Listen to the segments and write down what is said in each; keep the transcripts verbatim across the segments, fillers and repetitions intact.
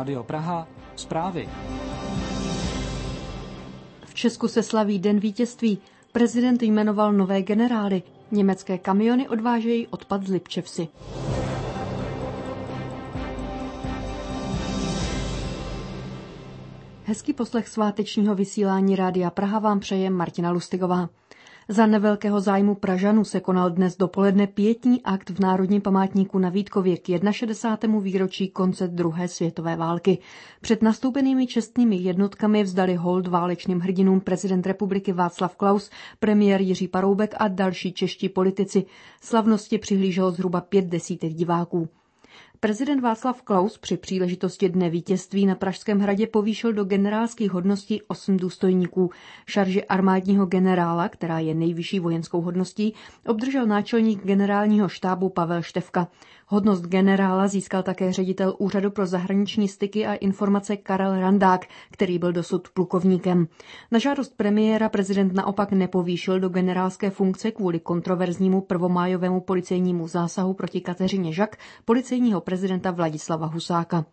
Rádio Praha, zprávy. V Česku se slaví Den vítězství. Prezident jmenoval nové generály. Německé kamiony odvážejí odpad z Lipčevsi. Hezký poslech svátečního vysílání Rádia Praha vám přeje Martina Lustigová. Za nevelkého zájmu Pražanů se konal dnes dopoledne pietní akt v Národním památníku na Vítkově k šedesátému jednomu výročí konce druhé světové války. Před nastoupenými čestnými jednotkami vzdali hold válečným hrdinům prezident republiky Václav Klaus, premiér Jiří Paroubek a další čeští politici. Slavnosti přihlíželo zhruba pět desítek diváků. Prezident Václav Klaus při příležitosti Dne vítězství na Pražském hradě povýšil do generálských hodností osm důstojníků. Šarži armádního generála, která je nejvyšší vojenskou hodností, obdržel náčelník generálního štábu Pavel Štefka. Hodnost generála získal také ředitel Úřadu pro zahraniční styky a informace Karel Randák, který byl dosud plukovníkem. Na žádost premiéra prezident naopak nepovýšil do generálské funkce kvůli kontroverznímu prvomájovému policejnímu zásahu proti Kateřině Žak policejního prezidenta Vladislava Husáka.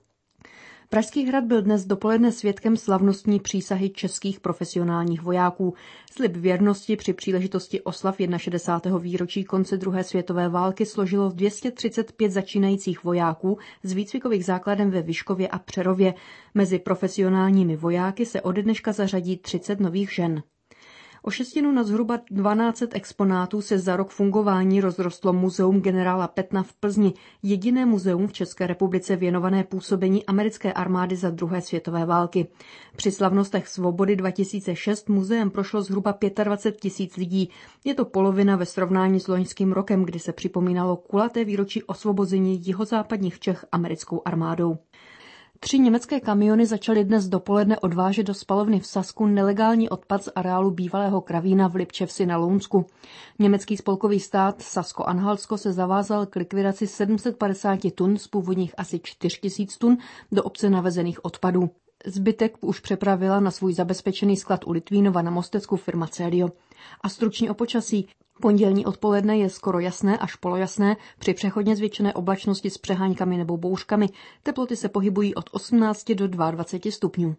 Pražský hrad byl dnes dopoledne svědkem slavnostní přísahy českých profesionálních vojáků. Slib věrnosti při příležitosti oslav šedesátého jednoho výročí konce druhé světové války složilo dvě stě třicet pět začínajících vojáků z výcvikových základen ve Vyškově a Přerově. Mezi profesionálními vojáky se ode dneška zařadí třicet nových žen. O šestinu na zhruba dvanáct set exponátů se za rok fungování rozrostlo Muzeum generála Pattona v Plzni, jediné muzeum v České republice věnované působení americké armády za druhé světové války. Při slavnostech svobody dva tisíce šest muzeem prošlo zhruba dvacet pět tisíc lidí. Je to polovina ve srovnání s loňským rokem, kdy se připomínalo kulaté výročí osvobození jihozápadních Čech americkou armádou. Tři německé kamiony začaly dnes dopoledne odvážet do spalovny v Sasku nelegální odpad z areálu bývalého kravína v Lipčevsi na Lounsku. Německý spolkový stát Sasko-Anhaltsko se zavázal k likvidaci sedm set padesát tun z původních asi čtyři tisíce tun do obce navezených odpadů. Zbytek už přepravila na svůj zabezpečený sklad u Litvínova na Mostecku firma Celio. A stručně o počasí. Pondělní odpoledne je skoro jasné až polojasné, při přechodně zvětšené oblačnosti s přeháňkami nebo bouřkami. Teploty se pohybují od osmnácti do dvaceti dvou stupňů.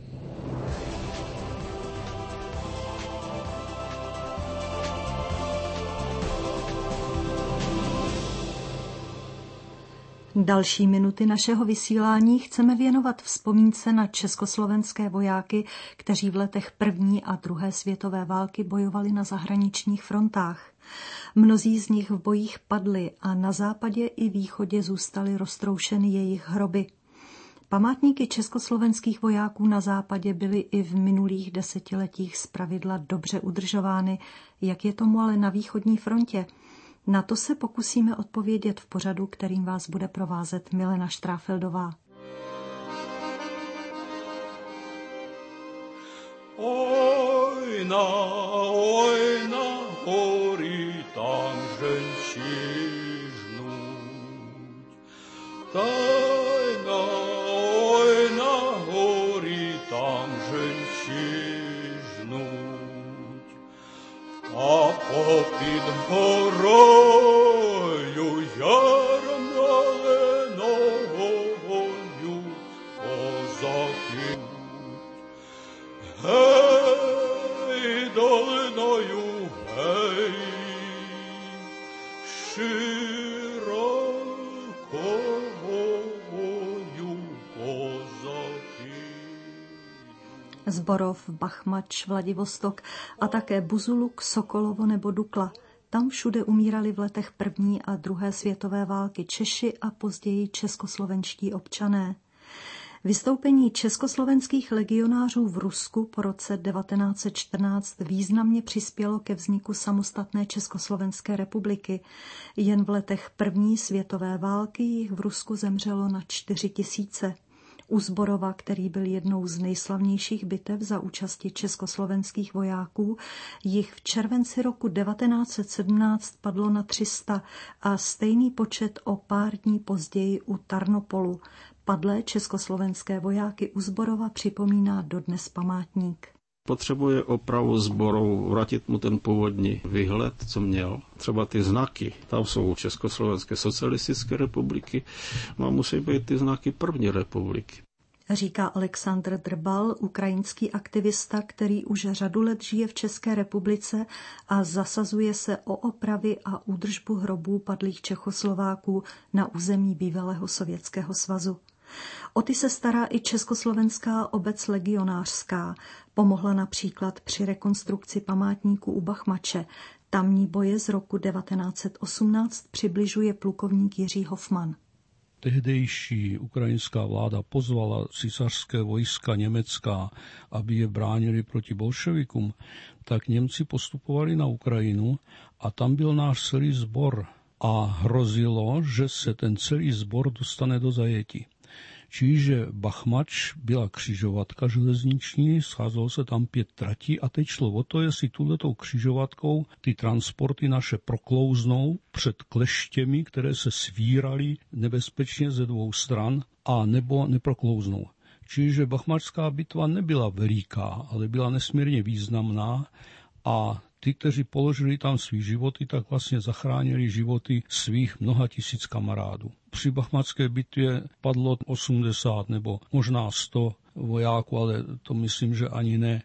Další minuty našeho vysílání chceme věnovat vzpomínce na československé vojáky, kteří v letech první a druhé světové války bojovali na zahraničních frontách. Mnozí z nich v bojích padli a na západě i východě zůstaly roztroušeny jejich hroby. Památníky československých vojáků na západě byly i v minulých desetiletích zpravidla dobře udržovány, jak je tomu ale na východní frontě. Na to se pokusíme odpovědět v pořadu, kterým vás bude provázet Milena Štráfeldová. Oj na, oj na hory tam ženщину, tajna, oj na hory tam ženщину. A popід горою яром зеленою козаки. Гей, долиною, гей, широкою козаки. Zborov, Bachmač, Vladivostok a také Buzuluk, Sokolovo nebo Dukla. Tam všude umírali v letech první a druhé světové války Češi a později českoslovenští občané. Vystoupení československých legionářů v Rusku po roce devatenáct set čtrnáct významně přispělo ke vzniku samostatné Československé republiky. Jen v letech první světové války jich v Rusku zemřelo na čtyři tisíce. U Zborova, který byl jednou z nejslavnějších bitev za účasti československých vojáků, jich v červenci roku devatenáct set sedmnáct padlo na tři sta a stejný počet o pár dní později u Tarnopolu. Padlé československé vojáky u Zborova připomíná dodnes památník. Potřebuje opravu sboru, vrátit mu ten původní výhled, co měl. Třeba ty znaky, tam jsou Československé socialistické republiky, no a musí být ty znaky první republiky. Říká Alexandr Drbal, ukrajinský aktivista, který už řadu let žije v České republice a zasazuje se o opravy a údržbu hrobů padlých Čechoslováků na území bývalého Sovětského svazu. O ty se stará i Československá obec legionářská. Pomohla například při rekonstrukci památníku u Bachmače. Tamní boje z roku devatenáct set osmnáct přibližuje plukovník Jiří Hofman. Tehdejší ukrajinská vláda pozvala císařské vojska německá, aby je bránili proti bolševikům, tak Němci postupovali na Ukrajinu a tam byl náš celý sbor a hrozilo, že se ten celý sbor dostane do zajetí. Čiže Bachmač byla křižovatka železniční, scházelo se tam pět tratí a teď šlo o to, jestli tuhletou křižovatkou ty transporty naše proklouznou před kleštěmi, které se svíraly nebezpečně ze dvou stran, a nebo neproklouznou. Čiže Bachmačská bitva nebyla veliká, ale byla nesmírně významná a ty, kteří položili tam svý životy, tak vlastně zachránili životy svých mnoha tisíc kamarádů. Při Bachmatské bitvě padlo osmdesát nebo možná sto vojáků, ale to myslím, že ani ne.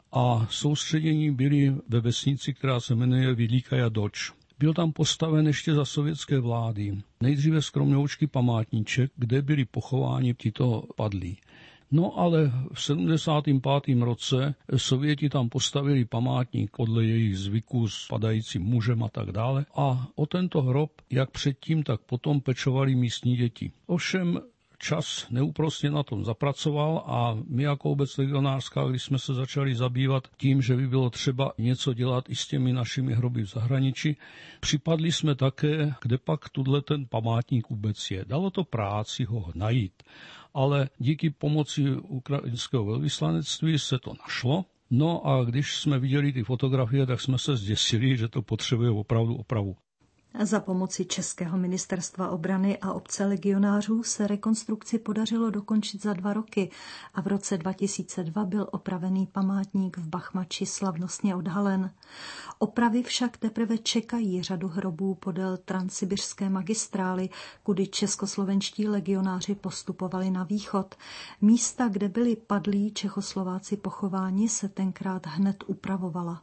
A soustředění byli ve vesnici, která se jmenuje Vidlíkaja Doč. Byl tam postaven ještě za sovětské vlády. Nejdříve skromňoučký památníček, kde byli pochováni tito padlí. No ale v sedmdesátém pátém roce Sověti tam postavili památník podle jejich zvyků s padajícím mužem a tak dále. A o tento hrob, jak předtím, tak potom pečovali místní děti. Ovšem čas neúprosně na tom zapracoval a my jako obec legionářská, když jsme se začali zabývat tím, že by bylo třeba něco dělat i s těmi našimi hroby v zahraničí, připadli jsme také, kde pak tuhle ten památník vůbec je. Dalo to práci ho najít. Ale díky pomoci ukrajinského velvyslanectví se to našlo. No a když jsme viděli ty fotografie, tak jsme se zděsili, že to potřebuje opravdu opravu. Za pomoci Českého ministerstva obrany a obce legionářů se rekonstrukci podařilo dokončit za dva roky a v roce dva tisíce dva byl opravený památník v Bachmači slavnostně odhalen. Opravy však teprve čekají řadu hrobů podél transsibiřské magistrály, kudy českoslovenští legionáři postupovali na východ. Místa, kde byli padlí Čechoslováci pochováni, se tenkrát hned upravovala.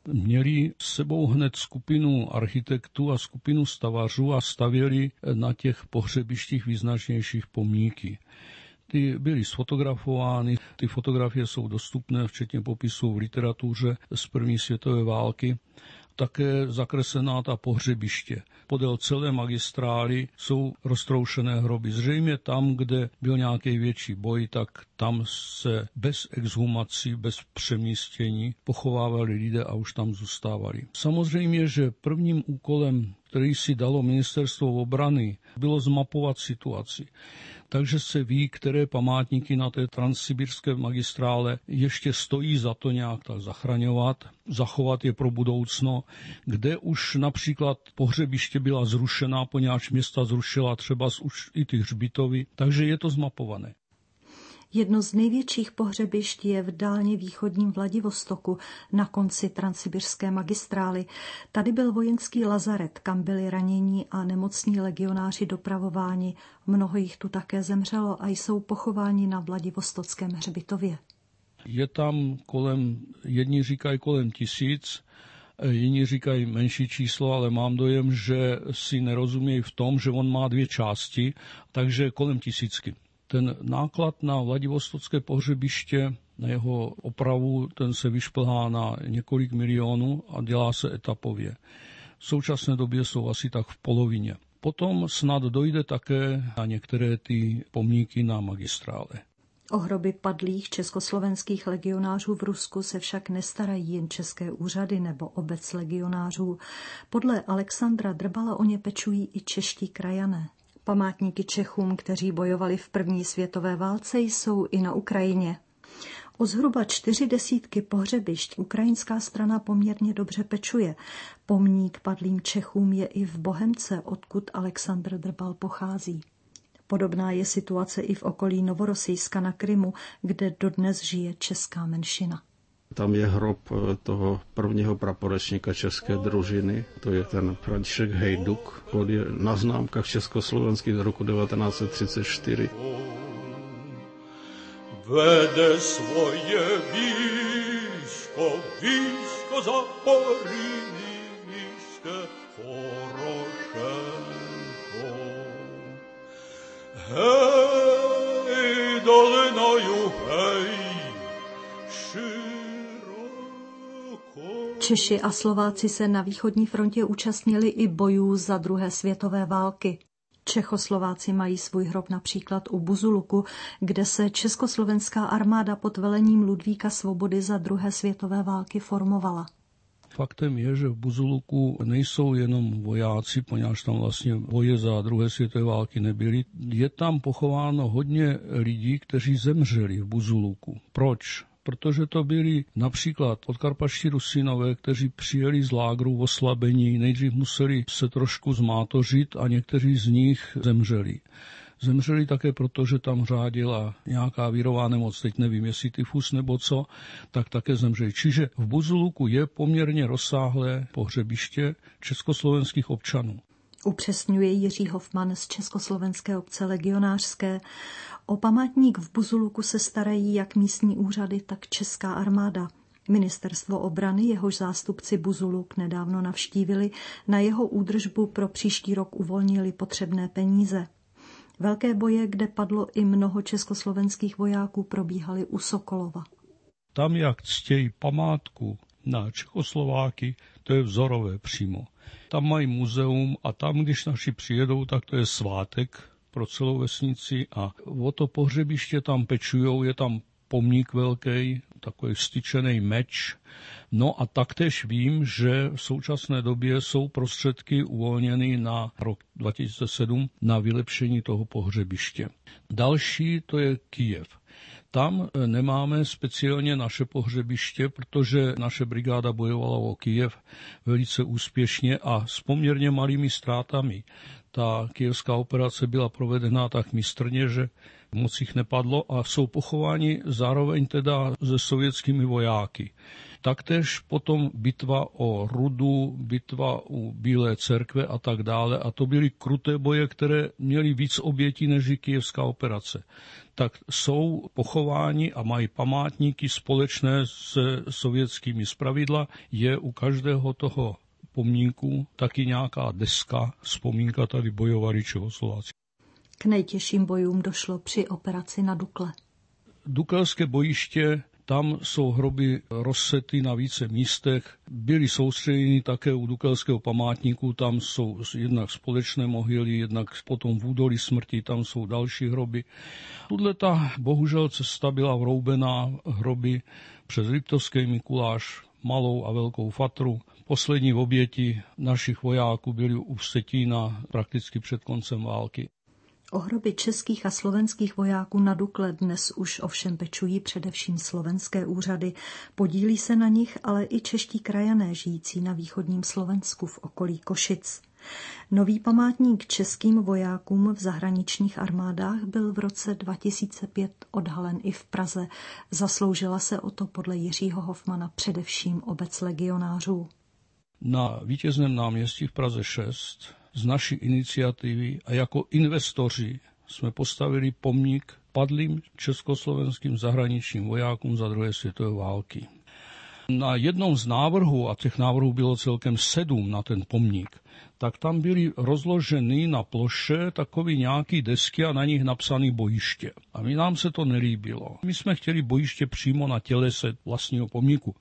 Měli s sebou hned skupinu architektů a skupinu stavařů a stavěli na těch pohřebištích význačnějších pomníky. Ty byly sfotografovány, ty fotografie jsou dostupné, včetně popisů v literatuře z první světové války. Také zakreslená ta pohřebiště. Podél celé magistrály jsou roztroušené hroby. Zřejmě tam, kde byl nějaký větší boj, tak tam se bez exhumací, bez přemístění pochovávali lidé a už tam zůstávali. Samozřejmě, že prvním úkolem, který si dalo ministerstvo obrany, bylo zmapovat situaci. Takže se ví, které památníky na té transsibirské magistrále ještě stojí za to nějak tak zachraňovat, zachovat je pro budoucno, kde už například pohřebiště byla zrušená, poněvadž města zrušila třeba už i ty hřbitovy, takže je to zmapované. Jedno z největších pohřebišť je v dálně východním Vladivostoku na konci transsibirské magistrály. Tady byl vojenský lazaret, kam byli ranění a nemocní legionáři dopravováni. Mnoho jich tu také zemřelo a jsou pochováni na Vladivostockém hřbitově. Je tam kolem, jedni říkají kolem tisíc, jiní říkají menší číslo, ale mám dojem, že si nerozumějí v tom, že on má dvě části, takže kolem tisícky. Ten náklad na Vladivostocké pohřebiště, na jeho opravu, ten se vyšplhá na několik milionů a dělá se etapově. V současné době jsou asi tak v polovině. Potom snad dojde také na některé ty pomníky na magistrále. O hroby padlých československých legionářů v Rusku se však nestarají jen české úřady nebo obec legionářů. Podle Alexandra Drbala o ně pečují i čeští krajané. Památníky Čechům, kteří bojovali v první světové válce, jsou i na Ukrajině. O zhruba čtyři desítky pohřebišť ukrajinská strana poměrně dobře pečuje. Pomník padlým Čechům je i v Bohemce, odkud Alexandr Drbal pochází. Podobná je situace i v okolí Novorosijska na Krymu, kde dodnes žije česká menšina. Tam je hrob toho prvního praporečníka české družiny, to je ten František Hejduk, on je na známkách československých z roku devatenáct set třicet čtyři. Vede svoje výško, výško Zaporižské Porošenko. Hej, dolinою, hej, Češi a Slováci se na východní frontě účastnili i bojů za druhé světové války. Čechoslováci mají svůj hrob například u Buzuluku, kde se československá armáda pod velením Ludvíka Svobody za druhé světové války formovala. Faktem je, že v Buzuluku nejsou jenom vojáci, poněvadž tam vlastně boje za druhé světové války nebyly. Je tam pochováno hodně lidí, kteří zemřeli v Buzuluku. Proč? Protože to byli například podkarpatští Rusínové, kteří přijeli z lágru v oslabení, nejdřív museli se trošku zmátořit a někteří z nich zemřeli. Zemřeli také proto, že tam řádila nějaká virová nemoc, teď nevím, jestli tyfus nebo co, tak také zemřeli. Čiže v Buzuluku je poměrně rozsáhlé pohřebiště československých občanů. Upřesňuje Jiří Hofman z Československé obce legionářské. O památník v Buzuluku se starají jak místní úřady, tak česká armáda. Ministerstvo obrany, jehož zástupci Buzuluk nedávno navštívili, na jeho údržbu pro příští rok uvolnili potřebné peníze. Velké boje, kde padlo i mnoho československých vojáků, probíhaly u Sokolova. Tam, jak ctějí památku na Čechoslováky, to je vzorové přímo. Tam mají muzeum a tam, když naši přijedou, tak to je svátek pro celou vesnici a o to pohřebiště tam pečujou, je tam pomník velký, takový vstyčený meč. No a taktéž vím, že v současné době jsou prostředky uvolněny na rok dva tisíce sedm na vylepšení toho pohřebiště. Další to je Kyjev. Tam nemáme speciálně naše pohřebiště, protože naše brigáda bojovala o Kyjev velice úspěšně a s poměrně malými ztrátami. Ta kyjevská operace byla provedena tak mistrně, že moc jich nepadlo a jsou pochováni zároveň teda se sovětskými vojáky. Taktéž potom bitva o Rudu, bitva u Bílé cerkve a tak dále. A to byly kruté boje, které měly víc obětí než i kyjevská operace. Tak jsou pochováni a mají památníky společné se sovětskými zpravidla. Je u každého toho pomníku taky nějaká deska, vzpomínka, tady bojovali Čechoslováci. K nejtěžším bojům došlo při operaci na Dukle. Dukelské bojiště, tam jsou hroby rozsety na více místech. Byly soustředěny také u Dukelského památníku, tam jsou jednak společné mohyly, jednak potom v údolí smrti, tam jsou další hroby. Tuhle ta bohužel cesta byla vroubená, hroby přes Liptovský Mikuláš, Malou a Velkou Fatru. Poslední oběti našich vojáků byly u Vsetína prakticky před koncem války. O hroby českých a slovenských vojáků na Dukle dnes už ovšem pečují především slovenské úřady. Podílí se na nich ale i čeští krajané žijící na východním Slovensku v okolí Košic. Nový památník českým vojákům v zahraničních armádách byl v roce dva tisíce pět odhalen i v Praze. Zasloužila se o to podle Jiřího Hofmana především obec legionářů. Na Vítězném náměstí v Praze šest z naší iniciativy a jako investoři jsme postavili pomník padlým československým zahraničním vojákům za druhé světové války. Na jednom z návrhů, a těch návrhů bylo celkem sedm na ten pomník, tak tam byly rozloženy na ploše takový nějaký desky a na nich napsané bojiště. A my nám se to nelíbilo. My jsme chtěli bojiště přímo na tělese vlastního pomníku.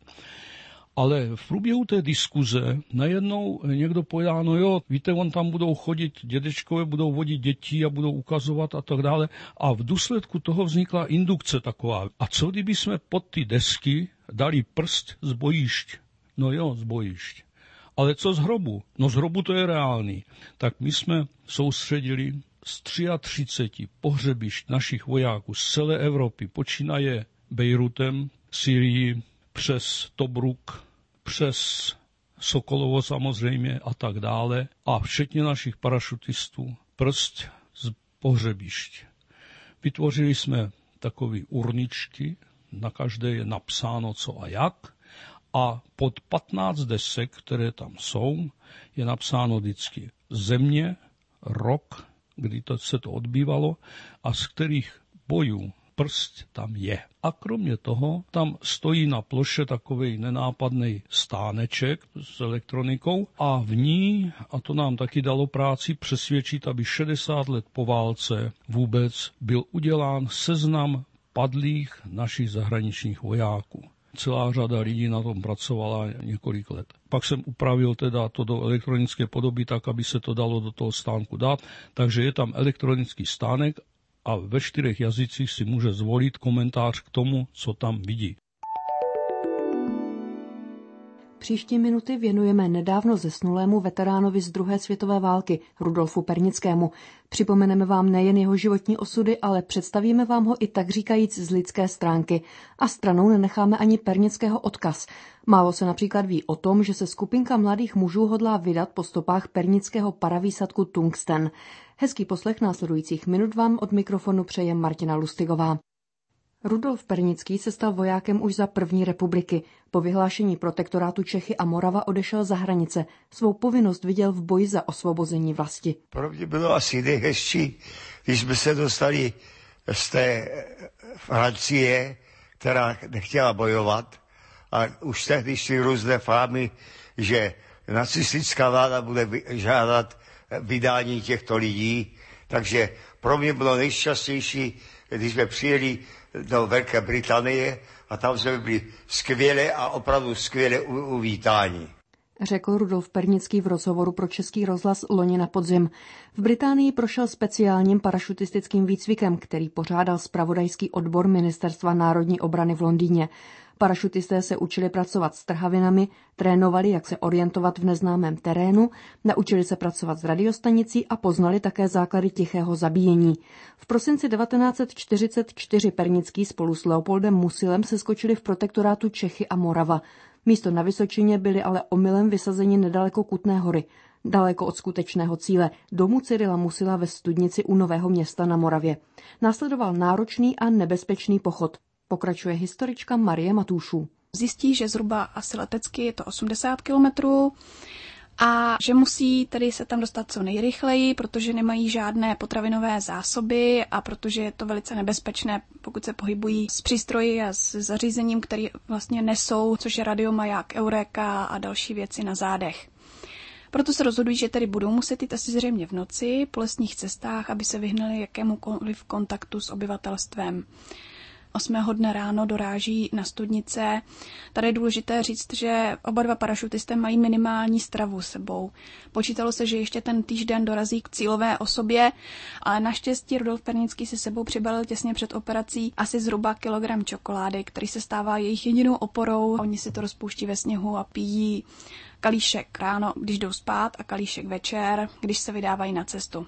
Ale v průběhu té diskuze najednou někdo povedal, no jo, víte, on tam budou chodit dědečkové, budou vodit děti a budou ukazovat a tak dále. A v důsledku toho vznikla indukce taková. A co kdyby jsme pod ty desky dali prst z bojišť? No jo, z bojišť. Ale co z hrobu? No z hrobu to je reálný. Tak my jsme soustředili z třicet tři pohřebišť našich vojáků z celé Evropy, počínaje Bejrutem, Syrii, přes Tobruk, přes Sokolovo samozřejmě a tak dále a včetně našich parašutistů prst z pohřebišť. Vytvořili jsme takové urničky na každé je napsáno co a jak a pod patnáct desek, které tam jsou, je napsáno vždycky země, rok, kdy to se to odbývalo a z kterých bojů prst tam je. A kromě toho tam stojí na ploše takovej nenápadný stáneček s elektronikou a v ní, a to nám taky dalo práci přesvědčit, aby šedesát let po válce vůbec byl udělán seznam padlých našich zahraničních vojáků. Celá řada lidí na tom pracovala několik let. Pak jsem upravil teda to do elektronické podoby tak, aby se to dalo do toho stánku dát, takže je tam elektronický stánek a ve čtyřech jazycích si může zvolit komentář k tomu, co tam vidí. Příští minuty věnujeme nedávno zesnulému veteránovi z druhé světové války, Rudolfu Pernickému. Připomeneme vám nejen jeho životní osudy, ale představíme vám ho i tak říkajíc z lidské stránky. A stranou nenecháme ani Pernického odkaz. Málo se například ví o tom, že se skupinka mladých mužů hodlá vydat po stopách Pernického paravýsadku Tungsten. Hezký poslech následujících minut vám od mikrofonu přeje Martina Lustigová. Rudolf Pernický se stal vojákem už za první republiky. Po vyhlášení protektorátu Čechy a Morava odešel za hranice. Svou povinnost viděl v boji za osvobození vlasti. Pro mě bylo asi nejhezčí, když jsme se dostali z té Francie, která nechtěla bojovat. A už tehdy šly různé fámy, že nacistická vláda bude žádat vydání těchto lidí. Takže pro mě bylo nejšťastnější, když jsme přijeli do Velké Británie a tam jsme byli skvěle a opravdu skvěle uvítáni. Řekl Rudolf Pernický v rozhovoru pro Český rozhlas loni na podzim. V Británii prošel speciálním parašutistickým výcvikem, který pořádal zpravodajský odbor Ministerstva národní obrany v Londýně. Parašutisté se učili pracovat s trhavinami, trénovali, jak se orientovat v neznámém terénu, naučili se pracovat s radiostanicí a poznali také základy tichého zabíjení. V prosinci devatenáct set čtyřicet čtyři Pernický spolu s Leopoldem Musilem seskočili v protektorátu Čechy a Morava. Místo na Vysočině byli ale omylem vysazeni nedaleko Kutné Hory, daleko od skutečného cíle, domu Cyrila Musila ve Studnici u Nového Města na Moravě. Následoval náročný a nebezpečný pochod. Pokračuje historička Marie Matúšů. Zjistí, že zhruba asi letecky je to osmdesát kilometrů a že musí tedy se tam dostat co nejrychleji, protože nemají žádné potravinové zásoby a protože je to velice nebezpečné, pokud se pohybují s přístroji a s zařízením, které vlastně nesou, což je radiomaják Eureka a další věci na zádech. Proto se rozhodují, že tedy budou muset jít asi zřejmě v noci po lesních cestách, aby se vyhnuli jakémukoliv kontaktu s obyvatelstvem. Osmého dne ráno doráží na Studnice. Tady je důležité říct, že oba dva parašutisté mají minimální stravu sebou. Počítalo se, že ještě ten týžden dorazí k cílové osobě, ale naštěstí Rudolf Pernický si sebou přibalil těsně před operací asi zhruba kilogram čokolády, který se stává jejich jedinou oporou. Oni si to rozpouští ve sněhu a pijí kalíšek ráno, když jdou spát, a kalíšek večer, když se vydávají na cestu.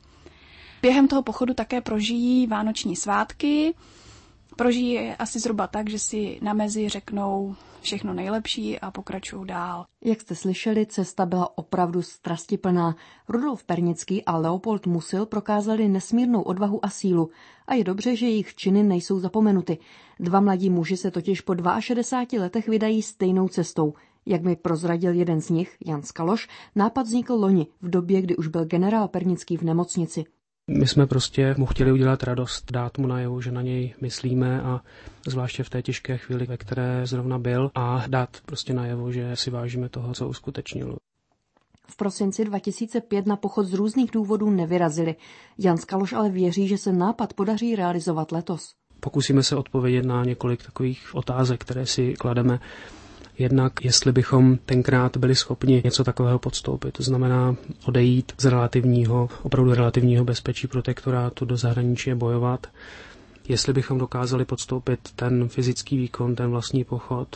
Během toho pochodu také prožijí vánoční svátky. Prožijí je asi zhruba tak, že si na mezi řeknou všechno nejlepší a pokračují dál. Jak jste slyšeli, cesta byla opravdu strastiplná. Rudolf Pernický a Leopold Musil prokázali nesmírnou odvahu a sílu. A je dobře, že jejich činy nejsou zapomenuty. Dva mladí muži se totiž po šedesáti dvou letech vydají stejnou cestou. Jak mi prozradil jeden z nich, Jan Skaloš, nápad vznikl loni, v době, kdy už byl generál Pernický v nemocnici. My jsme prostě mu chtěli udělat radost, dát mu najevo, že na něj myslíme, a zvláště v té těžké chvíli, ve které zrovna byl, a dát prostě najevo, že si vážíme toho, co uskutečnil. V prosinci dva tisíce pět na pochod z různých důvodů nevyrazili. Jan Skaloš ale věří, že se nápad podaří realizovat letos. Pokusíme se odpovědět na několik takových otázek, které si klademe. Jednak, jestli bychom tenkrát byli schopni něco takového podstoupit, to znamená odejít z relativního, opravdu relativního bezpečí protektorátu do zahraničí a bojovat, jestli bychom dokázali podstoupit ten fyzický výkon, ten vlastní pochod.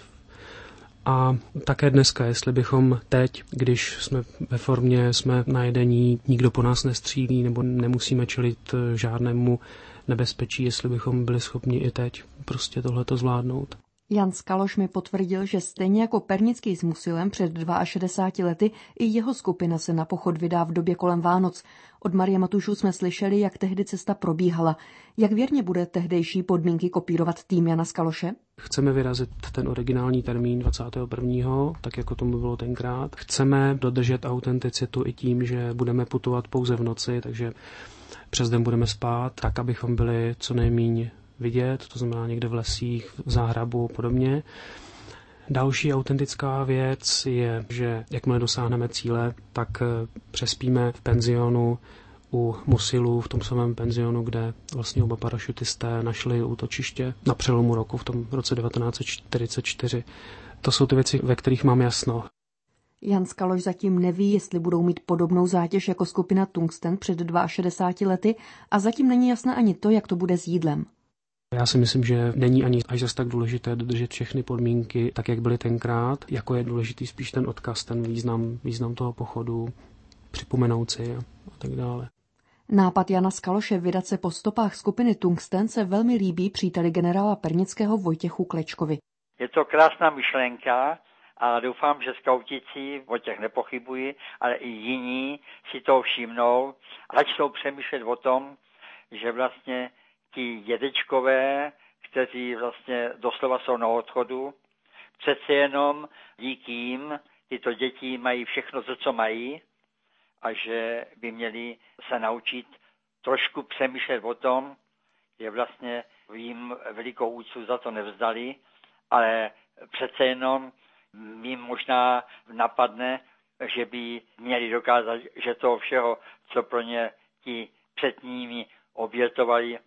A také dneska, jestli bychom teď, když jsme ve formě, jsme najedení, nikdo po nás nestřílí nebo nemusíme čelit žádnému nebezpečí, jestli bychom byli schopni i teď prostě tohleto zvládnout. Jan Skaloš mi potvrdil, že stejně jako Pernický s Musilem před šedesáti dvěma lety, i jeho skupina se na pochod vydá v době kolem Vánoc. Od Marie Matušů jsme slyšeli, jak tehdy cesta probíhala. Jak věrně bude tehdejší podmínky kopírovat tým Jana Skaloše? Chceme vyrazit ten originální termín dvacátého prvního tak jako tomu bylo tenkrát. Chceme dodržet autenticitu i tím, že budeme putovat pouze v noci, takže přes den budeme spát, tak abychom byli co nejméně vidět, to znamená někde v lesích, v záhrabu a podobně. Další autentická věc je, že jakmile dosáhneme cíle, tak přespíme v penzionu u Musilů, v tom samém penzionu, kde vlastně oba parašutisté našli útočiště na přelomu roku v tom roce devatenáct set čtyřicet čtyři. To jsou ty věci, ve kterých mám jasno. Jan Skaloš zatím neví, jestli budou mít podobnou zátěž jako skupina Tungsten před šedesáti dvěma lety a zatím není jasné ani to, jak to bude s jídlem. Já si myslím, že není ani až zas tak důležité dodržet všechny podmínky tak, jak byly tenkrát, jako je důležitý spíš ten odkaz, ten význam, význam toho pochodu, připomenout si a, a tak dále. Nápad Jana Skaloše vydat se po stopách skupiny Tungsten se velmi líbí příteli generála Pernického Vojtěchu Klečkovi. Je to krásná myšlenka a doufám, že skautíci, o těch nepochybuji, ale i jiní si to všimnou a začnou přemýšlet o tom, že vlastně ti dědečkové, kteří vlastně doslova jsou na odchodu, přece jenom díky jim tyto děti mají všechno, co mají a že by měli se naučit trošku přemýšlet o tom, že vlastně jim velikou úctu za to nevzdali, ale přece jenom jim možná napadne, že by měli dokázat, že toho všeho, co pro ně ti před nimi obětovali,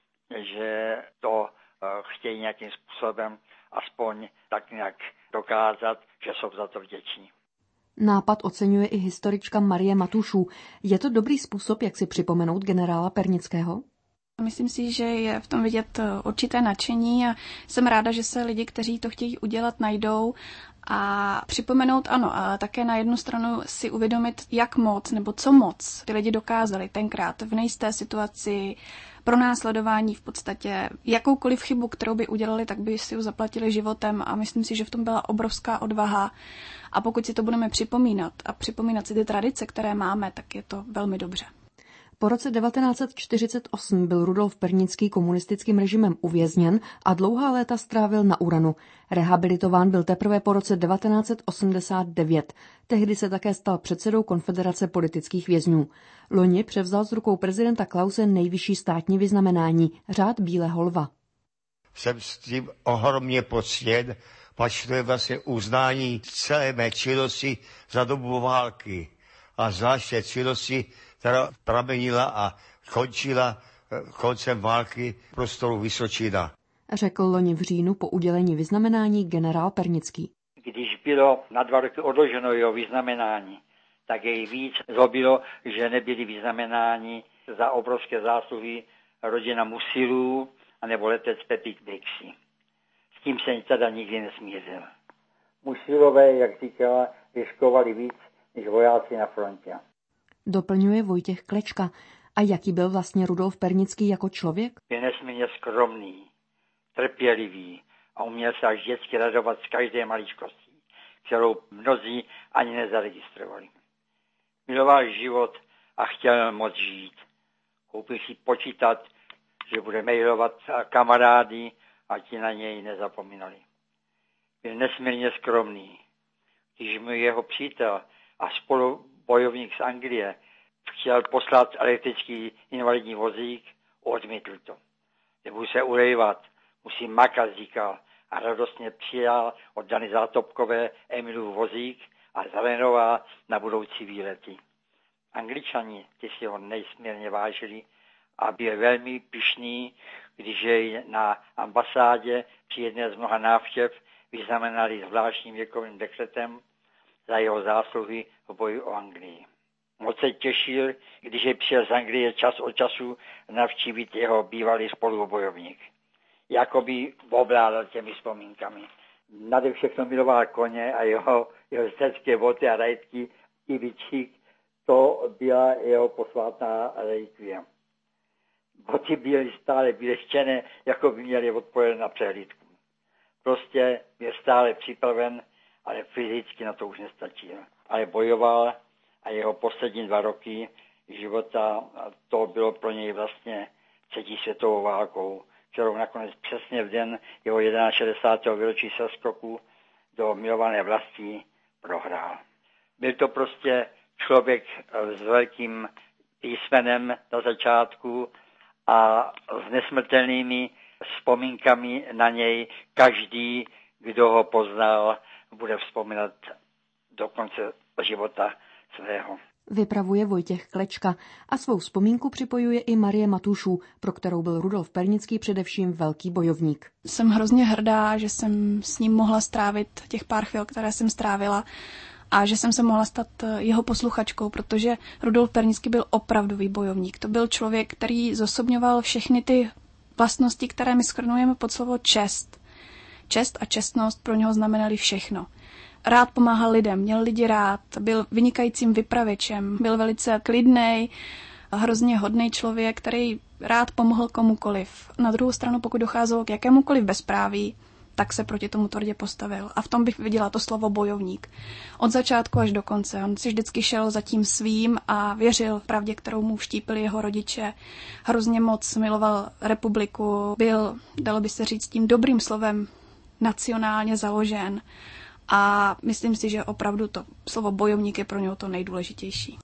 že to chtějí nějakým způsobem aspoň tak nějak dokázat, že jsou za to vděční. Nápad oceňuje i historička Marie Matušů. Je to dobrý způsob, jak si připomenout generála Pernického? Myslím si, že je v tom vidět určité nadšení a jsem ráda, že se lidi, kteří to chtějí udělat, najdou a připomenout ano, ale také na jednu stranu si uvědomit, jak moc nebo co moc ty lidi dokázali tenkrát v nejisté situaci, pro následování v podstatě jakoukoliv chybu, kterou by udělali, tak by si ji zaplatili životem a myslím si, že v tom byla obrovská odvaha a pokud si to budeme připomínat a připomínat si ty tradice, které máme, tak je to velmi dobře. Po roce devatenáct set čtyřicet osm byl Rudolf Pernický komunistickým režimem uvězněn a dlouhá léta strávil na Uranu. Rehabilitován byl teprve po roce devatenáct set osmdesát devět. Tehdy se také stal předsedou Konfederace politických vězňů. Loni převzal z rukou prezidenta Klause nejvyšší státní vyznamenání, řád Bílého lva. Jsem s tím ohromně poctěn, pač to je vlastně uznání celé mé činnosti za dobu války a zvláště činnosti, která pramenila a končila koncem války v prostoru Vysočina. Řekl loni v říjnu po udělení vyznamenání generál Pernický. Když bylo na dva roky odloženo jeho vyznamenání, tak jej víc zlobilo, že nebyli vyznamenáni za obrovské zásluhy rodina Musilů anebo letec Pepík Brixy. S tím se teda nikdy nesmířil. Musilové, jak říkala, riskovali víc než vojáci na frontě. Doplňuje Vojtěch Klečka. A jaký byl vlastně Rudolf Pernický jako člověk? Je nesmírně skromný, trpělivý a uměl se až dětsky radovat z každé maličkosti, kterou mnozí ani nezaregistrovali. Miloval život a chtěl moc žít. Koupil si počítat, že bude mailovat kamarády a ti na něj nezapomínali. Byl nesmírně skromný. Když mu jeho přítel a spolubojovník z Anglie chtěl poslat elektrický invalidní vozík, odmítl to. Nebudu se ulejvat, musím makat, říkal a radostně přijal od Dany Zátopkové Emilův vozík a zalénoval na budoucí výlety. Angličani, ty si ho nejsmírně vážili a byl velmi pyšný, když jej na ambasádě při jedné z mnoha návštěv vyznamenali zvláštním věkovým dekretem za jeho zásluhy v boji o Anglii. Moc se těšil, když je přijel z Anglie čas od času navštívit jeho bývalý spolubojovník. Jakoby obládal těmi vzpomínkami. Nade všechno miloval koně a jeho, jeho stecké boty a rajtky i bičík, to byla jeho posvátná relikvie. Boty byly stále vyleštěné, jako by měli odpovědět na přehlídku. prostě je stále připraven, ale fyzicky na to už nestačí. Ale bojoval a jeho poslední dva roky života, to bylo pro něj vlastně třetí světovou válkou, kterou nakonec přesně v den jeho šedesátého výročí seskoku do milované vlasti prohrál. Byl to prostě člověk s velkým písmenem na začátku a s nesmrtelnými vzpomínkami na něj. Každý, kdo ho poznal, bude vzpomínat do konce života svého. Vypravuje Vojtěch Klečka a svou vzpomínku připojuje i Marie Matušů, pro kterou byl Rudolf Pernický především velký bojovník. Jsem hrozně hrdá, že jsem s ním mohla strávit těch pár chvil, které jsem strávila, a že jsem se mohla stát jeho posluchačkou, protože Rudolf Pernický byl opravdový bojovník. To byl člověk, který zosobňoval všechny ty vlastnosti, které my shrnujeme pod slovo čest. Čest a čestnost pro něho znamenaly všechno. Rád pomáhal lidem, měl lidi rád, byl vynikajícím vypravěčem, byl velice klidnej, hrozně hodný člověk, který rád pomohl komukoliv. Na druhou stranu, pokud docházelo k jakémukoliv bezpráví, tak se proti tomu tvrdě postavil. A v tom bych viděla to slovo bojovník. Od začátku až do konce. On si vždycky šel za tím svým a věřil v pravdě, kterou mu vštípili jeho rodiče. Hrozně moc miloval republiku, byl, dalo by se říct, tím dobrým slovem nacionálně založen. A myslím si, že opravdu to slovo bojovník je pro něho to nejdůležitější.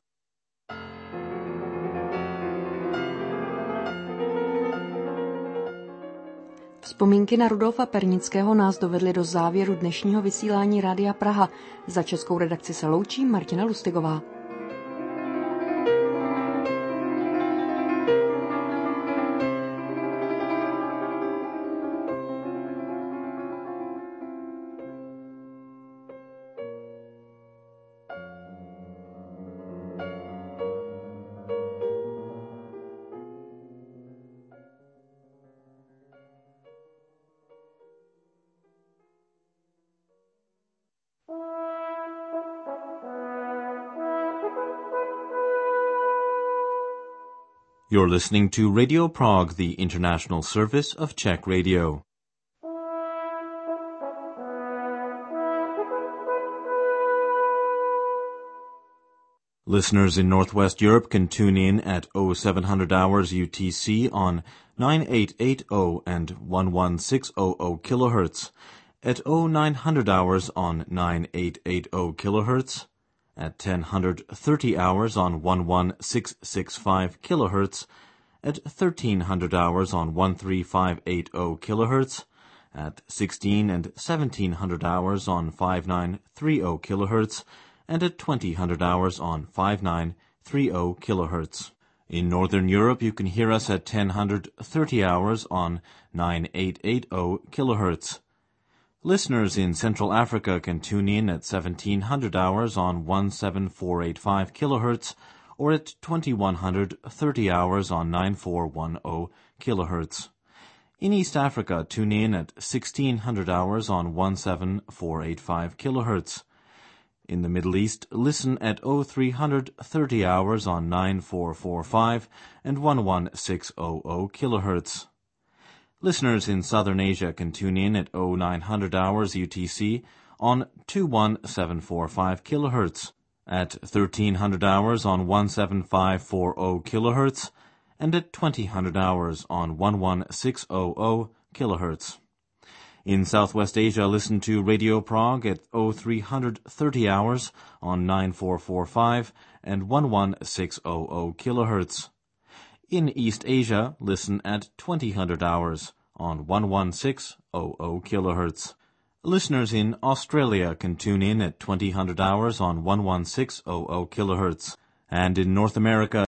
Vzpomínky na Rudolfa Pernického nás dovedly do závěru dnešního vysílání Rádia Praha. Za českou redakci se loučí Martina Lustigová. You're listening to Radio Prague, the international service of Czech Radio. Listeners in Northwest Europe can tune in at oh seven hundred hours U T C on nine eight eight zero and eleven six hundred kilohertz, at oh nine hundred hours on nine eight eight zero kilohertz, at ten thirty hours on eleven six six five kilohertz, at thirteen hundred hours on thirteen five eight zero kilohertz, at sixteen and seventeen hundred hours on fifty-nine thirty kilohertz, and at twenty hundred hours on fifty-nine thirty kilohertz. In Northern Europe, you can hear us at ten thirty hours on nine eight eight zero kilohertz. Listeners in Central Africa can tune in at seventeen hundred hours on seventeen four eight five kilohertz, or at twenty-one thirty hours on nine four one zero kilohertz. In East Africa, tune in at sixteen hundred hours on seventeen four eight five kilohertz. In the Middle East, listen at oh three thirty hours on nine four four five and eleven six hundred kilohertz. Listeners in Southern Asia can tune in at oh nine hundred hours U T C on twenty-one seven four five kilohertz, at thirteen hundred hours on seventeen five four zero kilohertz, and at twenty hundred hours on eleven six hundred kilohertz. In Southwest Asia, listen to Radio Prague at oh three thirty hours on nine four four five and eleven six hundred kilohertz. In East Asia, listen at twenty hundred hours on eleven six hundred kilohertz. Listeners in Australia can tune in at twenty hundred hours on eleven six hundred kilohertz. And in North America,